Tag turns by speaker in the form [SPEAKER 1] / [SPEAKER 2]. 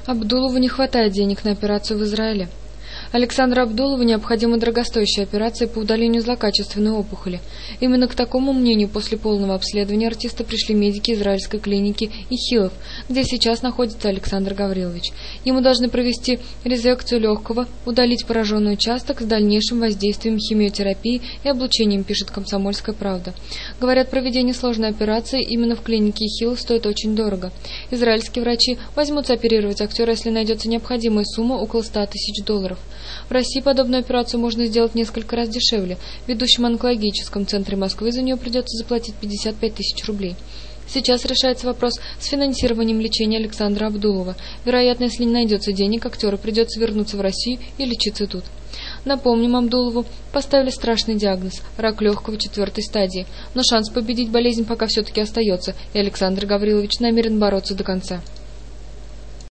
[SPEAKER 1] Абдулову не хватает денег на операцию в Израиле. Александру Абдулову необходима дорогостоящая операция по удалению злокачественной опухоли. Именно к такому мнению после полного обследования артиста пришли медики израильской клиники Ихилов, где сейчас находится Александр Гаврилович. Ему должны провести резекцию легкого, удалить пораженный участок с дальнейшим воздействием химиотерапии и облучением, пишет «Комсомольская правда». Говорят, проведение сложной операции именно в клинике Ихилов стоит очень дорого. Израильские врачи возьмутся оперировать актера, если найдется необходимая сумма около $100 000. В России подобную операцию можно сделать несколько раз дешевле. В ведущем онкологическом центре Москвы за нее придется заплатить 55 000 рублей. Сейчас решается вопрос с финансированием лечения Александра Абдулова. Вероятно, если не найдется денег, актеру придется вернуться в Россию и лечиться тут. Напомним, Абдулову поставили страшный диагноз – рак легкого 4-й стадии. Но шанс победить болезнь пока все-таки остается, и Александр Гаврилович намерен бороться до конца.